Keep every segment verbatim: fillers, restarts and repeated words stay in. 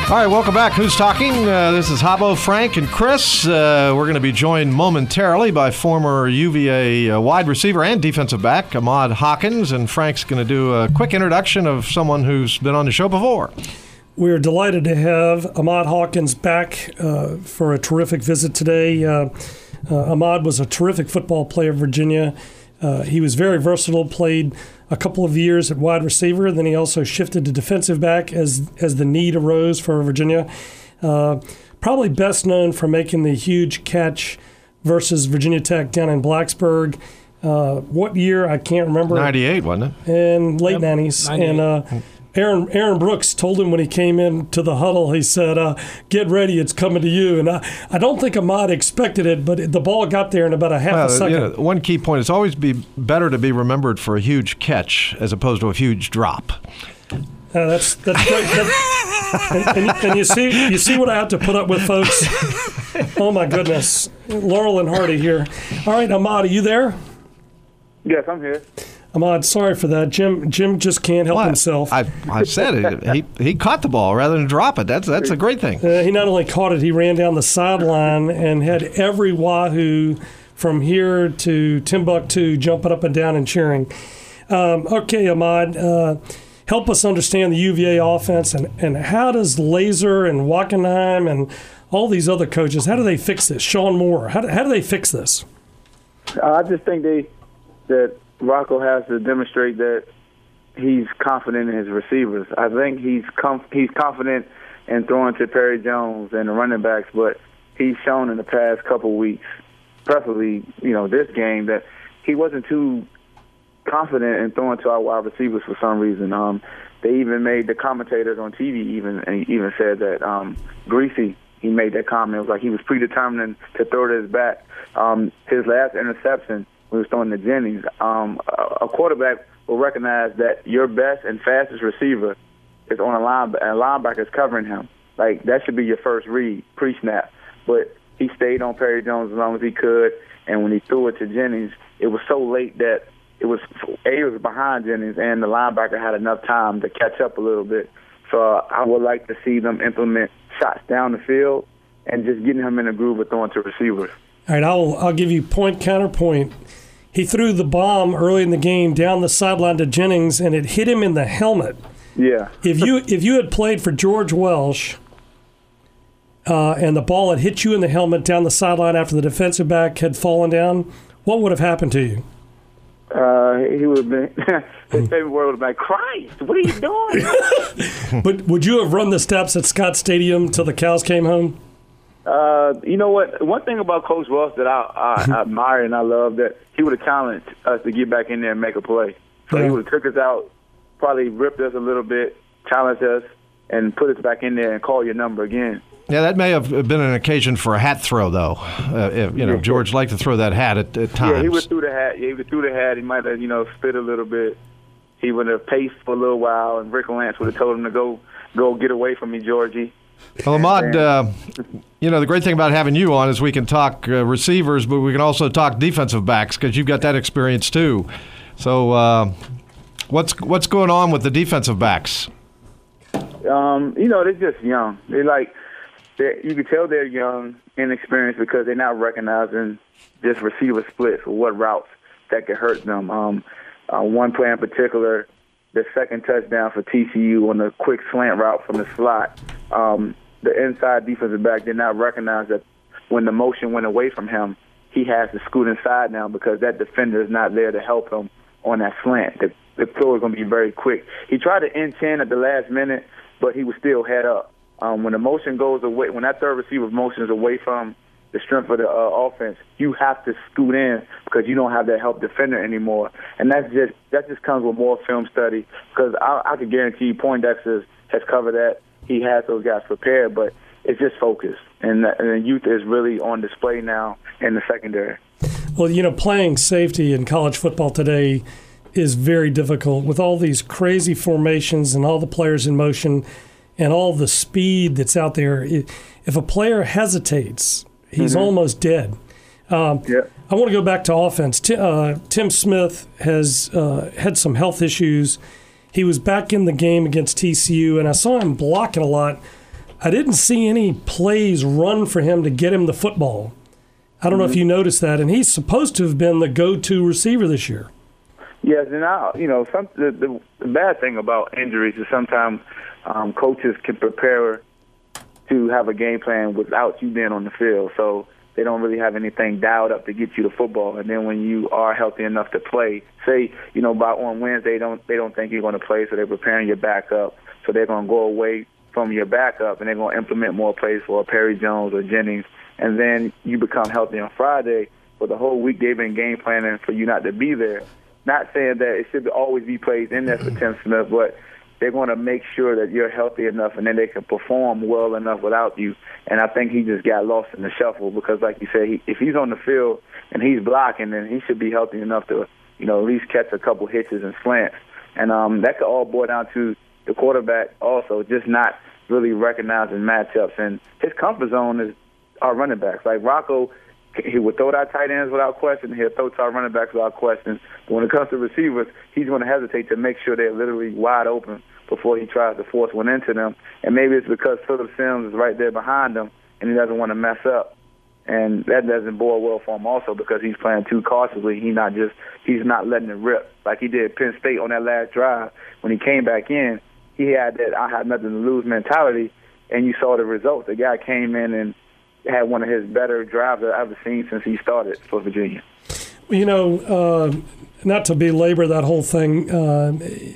All right, welcome back. Who's Talking? Uh, this is Habbo, Frank, and Chris. Uh, we're going to be joined momentarily by former U V A uh, wide receiver and defensive back, Ahmad Hawkins, and Frank's going to do a quick introduction of someone who's been on the show before. We're delighted to have Ahmad Hawkins back uh, for a terrific visit today. Uh, uh, Ahmad was a terrific football player at Virginia. Uh, he was very versatile, played a couple of years at wide receiver, then he also shifted to defensive back as as the need arose for Virginia. Uh, probably best known for making the huge catch versus Virginia Tech down in Blacksburg. Uh, what year? I can't remember. ninety-eight, wasn't it? In late yep. nineties. And uh, Aaron Aaron Brooks told him when he came into the huddle, he said, uh, get ready, it's coming to you. And I, I don't think Ahmad expected it, but the ball got there in about a half well, a second. You know, one key point is always be better to be remembered for a huge catch as opposed to a huge drop. Uh, that's that's great. That, and, and, and you see you see what I have to put up with, folks? Oh, my goodness. Laurel and Hardy here. All right, Ahmad, are you there? Yes, I'm here. Ahmad, sorry for that. Jim Jim just can't help well, himself. I I said it. He he caught the ball rather than drop it. That's that's a great thing. Uh, he not only caught it, he ran down the sideline and had every Wahoo from here to Timbuktu jumping up and down and cheering. Um, okay, Ahmad, uh, help us understand the U V A offense and, and how does Laser and Wackenheim and all these other coaches, how do they fix this? Sean Moore, how do, how do they fix this? Uh, I just think they that Rocco has to demonstrate that he's confident in his receivers. I think he's com- he's confident in throwing to Perry Jones and the running backs, but he's shown in the past couple weeks, preferably you know this game, that he wasn't too confident in throwing to our wide receivers for some reason. Um, they even made the commentators on T V even even said that um, Greasy, he made that comment. It was like he was predetermined to throw to his back. Um, his last interception, when he was throwing to Jennings, um, a quarterback will recognize that your best and fastest receiver is on a line, and a linebacker is covering him. Like, that should be your first read, pre-snap. But he stayed on Perry Jones as long as he could, and when he threw it to Jennings, it was so late that it was A, it was behind Jennings, and the linebacker had enough time to catch up a little bit. So uh, I would like to see them implement shots down the field and just getting him in a groove of throwing to receivers. All right, I'll I'll give you point counterpoint. He threw the bomb early in the game down the sideline to Jennings, and it hit him in the helmet. Yeah. If you if you had played for George Welsh, uh, and the ball had hit you in the helmet down the sideline after the defensive back had fallen down, what would have happened to you? Uh, he would have been. His favorite word would have been, "Christ, what are you doing?" But would you have run the steps at Scott Stadium till the cows came home? Uh, you know what? One thing about Coach Welsh that I, I admire and I love, that he would have challenged us to get back in there and make a play. So yeah. he would have took us out, probably ripped us a little bit, challenged us, and put us back in there and call your number again. Yeah, that may have been an occasion for a hat throw, though. Uh, if, you know, George liked to throw that hat at, at times. Yeah, he would throw the hat. Yeah, he would throw the hat. He might have, you know, spit a little bit. He would have paced for a little while, and Rick Lance would have told him to go, go get away from me, Georgie. Well, Ahmad, uh, you know, the great thing about having you on is we can talk uh, receivers, but we can also talk defensive backs because you've got that experience too. So uh, what's what's going on with the defensive backs? Um, you know, they're just young. They're like, they're, you can tell they're young, inexperienced, because they're not recognizing just receiver splits or what routes that could hurt them. Um, uh, one play in particular, the second touchdown for T C U on the quick slant route from the slot, um, the inside defensive back did not recognize that when the motion went away from him, he has to scoot inside now because that defender is not there to help him on that slant. The, the throw is going to be very quick. He tried to inch in at the last minute, but he was still head up. Um, when the motion goes away, when that third receiver motion is away from the strength of the uh, offense, you have to scoot in because you don't have that help defender anymore. And that's just that just comes with more film study, because I, I can guarantee you Poindexter has covered that. He has those guys prepared, but it's just focus. And the, and the youth is really on display now in the secondary. Well, you know, playing safety in college football today is very difficult with all these crazy formations and all the players in motion and all the speed that's out there. If a player hesitates, he's mm-hmm. almost dead. Um, yeah. I want to go back to offense. T- uh, Tim Smith has uh, had some health issues. He was back in the game against T C U, and I saw him blocking a lot. I didn't see any plays run for him to get him the football. I don't mm-hmm. know if you noticed that, and he's supposed to have been the go-to receiver this year. Yes, and I, you know, some the, the, the bad thing about injuries is sometimes um, coaches can prepare to have a game plan without you being on the field, so they don't really have anything dialed up to get you the football. And then when you are healthy enough to play, say, you know, by on Wednesday, they don't they don't think you're going to play, so they're preparing your backup. So they're going to go away from your backup, and they're going to implement more plays for Perry Jones or Jennings. And then you become healthy on Friday. For the whole week, they've been game planning for you not to be there. Not saying that it should always be plays in there for Tim Smith, but they're going to make sure that you're healthy enough and then they can perform well enough without you. And I think he just got lost in the shuffle because, like you said, he, if he's on the field and he's blocking, then he should be healthy enough to, you know, at least catch a couple hitches and slants. And um, that could all boil down to the quarterback also just not really recognizing matchups. And his comfort zone is our running backs. Like Rocco, he would throw to our tight ends without question. He'll throw to our running backs without question. But when it comes to receivers, he's going to hesitate to make sure they're literally wide open before he tries to force one into them. And maybe it's because Phillip Sims is right there behind him, and he doesn't want to mess up. And that doesn't bode well for him also because he's playing too cautiously. He's not just he's not letting it rip like he did Penn State on that last drive. When he came back in, he had that I had nothing to lose mentality, and you saw the results. The guy came in and had one of his better drives I've ever seen since he started for Virginia. Well, you know, uh, not to belabor that whole thing, uh,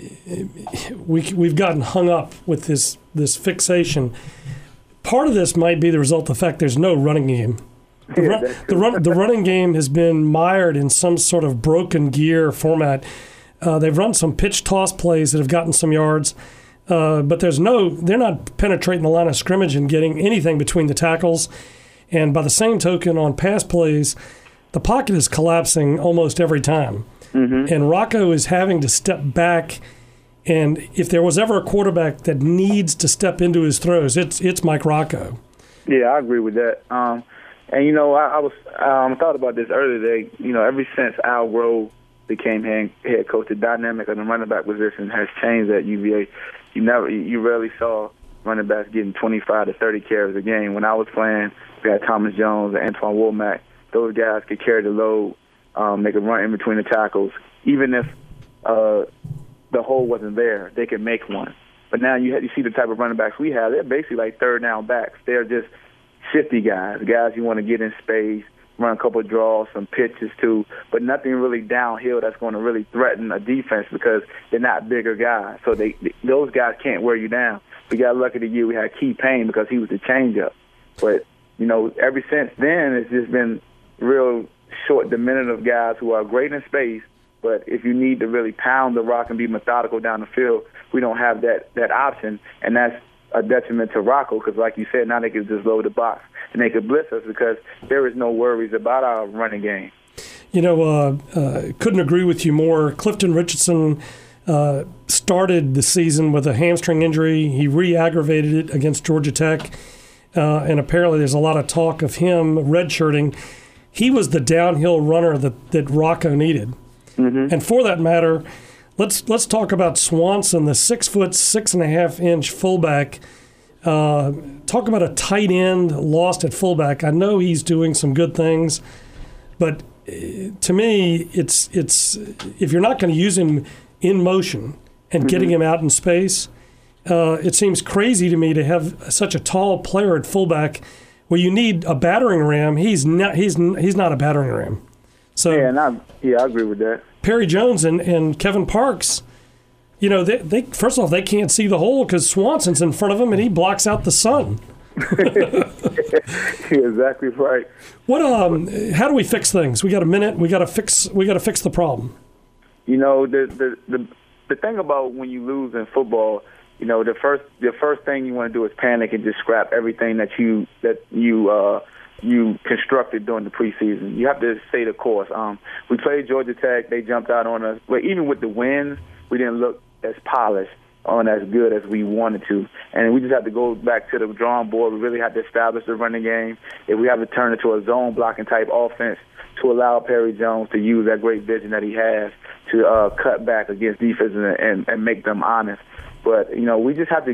we, we've gotten hung up with this, this fixation. Part of this might be the result of the fact there's no running game. The, run, the, run, the running game has been mired in some sort of broken gear format. Uh, they've run some pitch toss plays that have gotten some yards, uh, but there's no, they're not penetrating the line of scrimmage and getting anything between the tackles. And by the same token, on pass plays, the pocket is collapsing almost every time. Mm-hmm. And Rocco is having to step back. And if there was ever a quarterback that needs to step into his throws, it's it's Mike Rocco. Yeah, I agree with that. Um, and, you know, I, I was um, thought about this earlier today. You know, ever since Al Rowe became head, head coach, the dynamic of the running back position has changed at U V A. You never, you rarely saw running backs getting twenty-five to thirty carries a game. When I was playing, we had Thomas Jones and Antoine Womack. Those guys could carry the load. Um, they could run in between the tackles. Even if uh, the hole wasn't there, they could make one. But now you, have, you see the type of running backs we have. They're basically like third down backs. They're just shifty guys, guys you want to get in space, run a couple of draws, some pitches too, but nothing really downhill that's going to really threaten a defense because they're not bigger guys. So they, they those guys can't wear you down. We got lucky the year we had Key Payne because he was the changeup. But, you know, ever since then, it's just been real short, diminutive guys who are great in space, but if you need to really pound the rock and be methodical down the field, we don't have that, that option, and that's a detriment to Rocco because, like you said, now they can just load the box and they can blitz us because there is no worries about our running game. You know, uh, uh, couldn't agree with you more. Clifton Richardson uh, started the season with a hamstring injury. He re-aggravated it against Georgia Tech, uh, and apparently there's a lot of talk of him redshirting. He was the downhill runner that, that Rocco needed. Mm-hmm. And for that matter, let's let's talk about Swanson, the six foot, six and a half inch fullback. Uh, talk about a tight end lost at fullback. I know he's doing some good things, but to me, it's it's if you're not going to use him in motion and mm-hmm. getting him out in space, uh, it seems crazy to me to have such a tall player at fullback. Well, you need a battering ram. He's not. He's he's not a battering ram. So yeah, and I, yeah, I agree with that. Perry Jones and, and Kevin Parks, you know, they, they first off they can't see the hole because Swanson's in front of them and he blocks out the sun. You're exactly right. What um? How do we fix things? We got a minute. We got to fix. We got to fix the problem. You know, the the the the thing about when you lose in football. You know, the first the first thing you want to do is panic and just scrap everything that you that you uh, you constructed during the preseason. You have to stay the course. Um, we played Georgia Tech; they jumped out on us. But even with the wins, we didn't look as polished or as good as we wanted to. And we just have to go back to the drawing board. We really have to establish the running game. If we have to turn it to a zone blocking type offense to allow Perry Jones to use that great vision that he has to uh, cut back against defenses and, and, and make them honest. But, you know, we just have to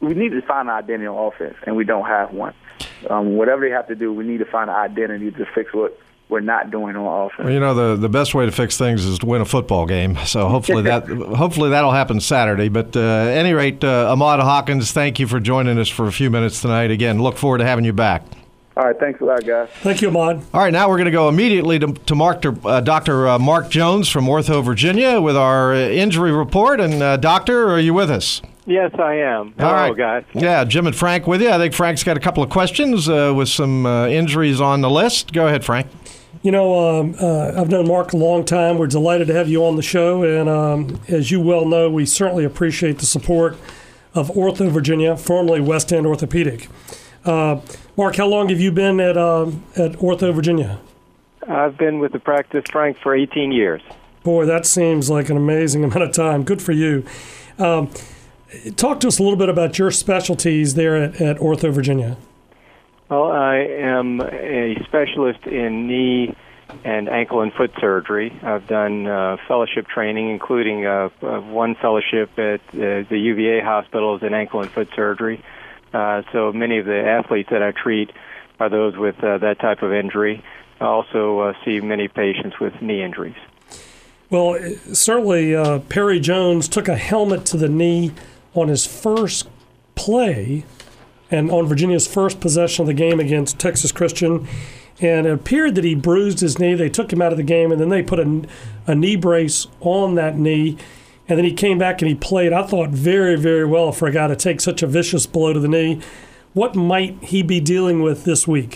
we need to find an identity on offense, and we don't have one. Um, whatever they have to do, we need to find an identity to fix what we're not doing on offense. Well, you know, the, the best way to fix things is to win a football game. So hopefully that hopefully that'll happen Saturday. But uh, at any rate, uh, Ahmad Hawkins, thank you for joining us for a few minutes tonight. Again, look forward to having you back. All right, thanks a lot, guys. Thank you, Ahmad. All right, now we're going to go immediately to, to Mark, uh, Doctor Uh, Mark Jones from Ortho Virginia with our uh, injury report. And, uh, Doctor, are you with us? Yes, I am. Hello, All right. guys. Yeah, Jim and Frank with you. I think Frank's got a couple of questions uh, with some uh, injuries on the list. Go ahead, Frank. You know, um, uh, I've known Mark a long time. We're delighted to have you on the show. And um, as you well know, we certainly appreciate the support of Ortho Virginia, formerly West End Orthopedic. Uh, Mark, how long have you been at uh, at Ortho Virginia? I've been with the practice, Frank, for eighteen years. Boy, that seems like an amazing amount of time. Good for you. Um, talk to us a little bit about your specialties there at, at Ortho Virginia. Well, I am a specialist in knee and ankle and foot surgery. I've done uh, fellowship training, including uh, uh, one fellowship at uh, the U V A hospitals in ankle and foot surgery. Uh, so many of the athletes that I treat are those with uh, that type of injury. I also uh, see many patients with knee injuries. Well, certainly uh, Perry Jones took a helmet to the knee on his first play and on Virginia's first possession of the game against Texas Christian. And it appeared that he bruised his knee. They took him out of the game, and then they put a, a knee brace on that knee. And then he came back and he played, I thought, very, very well for a guy to take such a vicious blow to the knee. What might he be dealing with this week?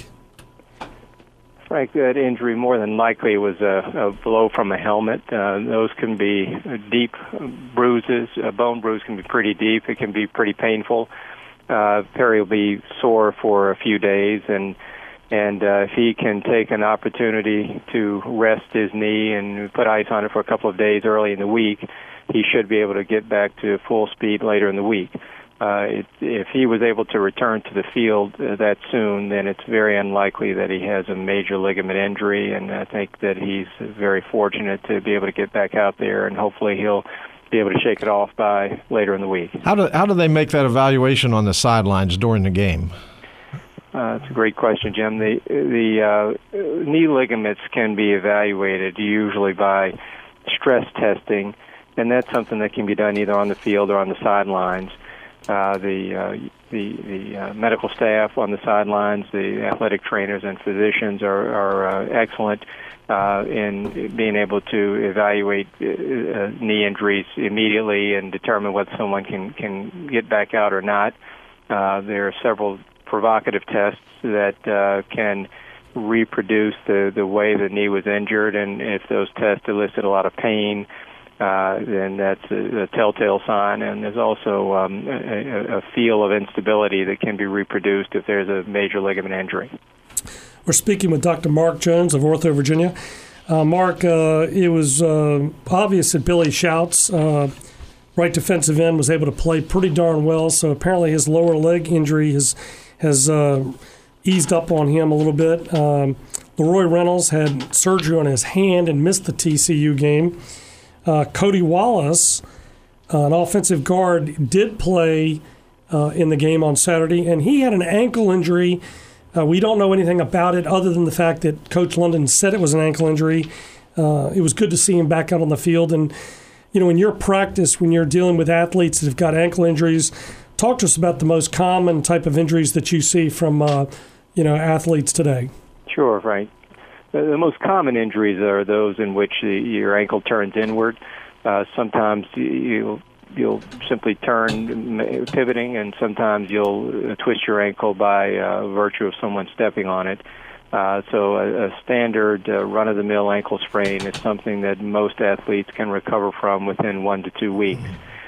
Frank, that injury more than likely was a, a blow from a helmet. Uh, those can be deep bruises. A bone bruise can be pretty deep. It can be pretty painful. Uh, Perry will be sore for a few days, and and uh, if he can take an opportunity to rest his knee and put ice on it for a couple of days early in the week, he should be able to get back to full speed later in the week. Uh, it, if he was able to return to the field uh, that soon, then it's very unlikely that he has a major ligament injury, and I think that he's very fortunate to be able to get back out there, and hopefully he'll be able to shake it off by later in the week. How do, how do they make that evaluation on the sidelines during the game? Uh, it's a great question, Jim. The, the uh, knee ligaments can be evaluated usually by stress testing, and that's something that can be done either on the field or on the sidelines. Uh, the uh, the, the uh, medical staff on the sidelines, the athletic trainers and physicians are, are uh, excellent uh, in being able to evaluate uh, uh, knee injuries immediately and determine whether someone can, can get back out or not. Uh, there are several provocative tests that uh, can reproduce the, the way the knee was injured, and if those tests elicit a lot of pain, Uh, then that's a, a telltale sign. And there's also um, a, a feel of instability that can be reproduced if there's a major ligament injury. We're speaking with Doctor Mark Jones of Ortho Virginia. Uh, Mark, uh, it was uh, obvious that Billy Schouts, uh, right defensive end, was able to play pretty darn well. So apparently his lower leg injury has has uh, eased up on him a little bit. Um, Leroy Reynolds had surgery on his hand and missed the T C U game. Uh, Cody Wallace, uh, an offensive guard, did play uh, in the game on Saturday, and he had an ankle injury. Uh, we don't know anything about it other than the fact that Coach London said it was an ankle injury. Uh, it was good to see him back out on the field. And, you know, in your practice, when you're dealing with athletes that have got ankle injuries, talk to us about the most common type of injuries that you see from, uh, you know, athletes today. Sure, right. The most common injuries are those in which the, your ankle turns inward. Uh, sometimes you'll, you'll simply turn pivoting, and sometimes you'll twist your ankle by uh, virtue of someone stepping on it. Uh, so a, a standard uh, run-of-the-mill ankle sprain is something that most athletes can recover from within one to two weeks.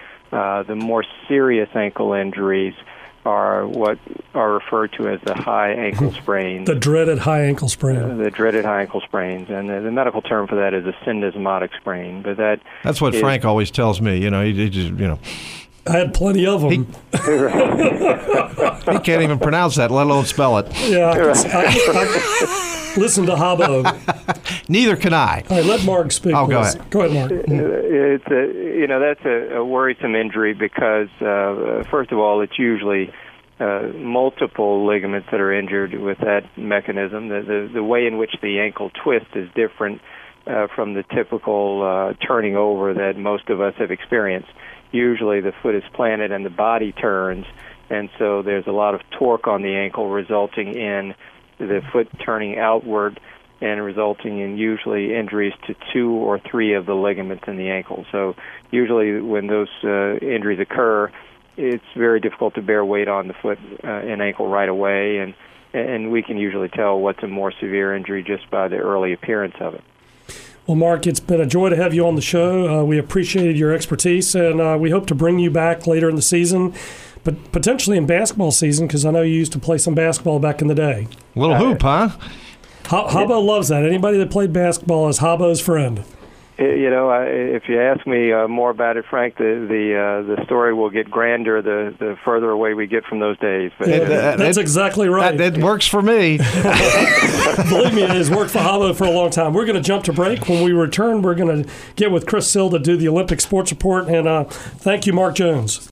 Uh, the more serious ankle injuries are what are referred to as the high ankle sprains. The dreaded high ankle sprain. Uh, the dreaded high ankle sprains, and the, the medical term for that is a syndesmotic sprain. But that that's what is, Frank always tells me. You know, he, he just you know. I had plenty of them. He, he can't even pronounce that, let alone spell it. Yeah, I, I, I, listen to Habbo. Neither can I. All right, let Mark speak. Oh, go please. ahead. Go ahead, Mark. It's a, you know, that's a, a worrisome injury because, uh, first of all, it's usually uh, multiple ligaments that are injured with that mechanism. The, the, the way in which the ankle twist is different uh, from the typical uh, turning over that most of us have experienced. Usually the foot is planted and the body turns, and so there's a lot of torque on the ankle resulting in the foot turning outward and resulting in usually injuries to two or three of the ligaments in the ankle. So usually when those uh, injuries occur, it's very difficult to bear weight on the foot uh, and ankle right away, and and we can usually tell what's a more severe injury just by the early appearance of it. Well, Mark, it's been a joy to have you on the show. Uh, we appreciated your expertise, and uh, we hope to bring you back later in the season, but potentially in basketball season, because I know you used to play some basketball back in the day. Little hoop, huh? Habbo loves that. Anybody that played basketball is Habbo's friend. You know, I, if you ask me uh, more about it, Frank, the the uh, the story will get grander the, the further away we get from those days. But, Yeah, It- that- that's it- exactly right. That, that works for me. Believe me, it has worked for Habbo for a long time. We're going to jump to break. When we return, we're going to get with Chris Sill to do the Olympic Sports Report. And uh, thank you, Mark Jones.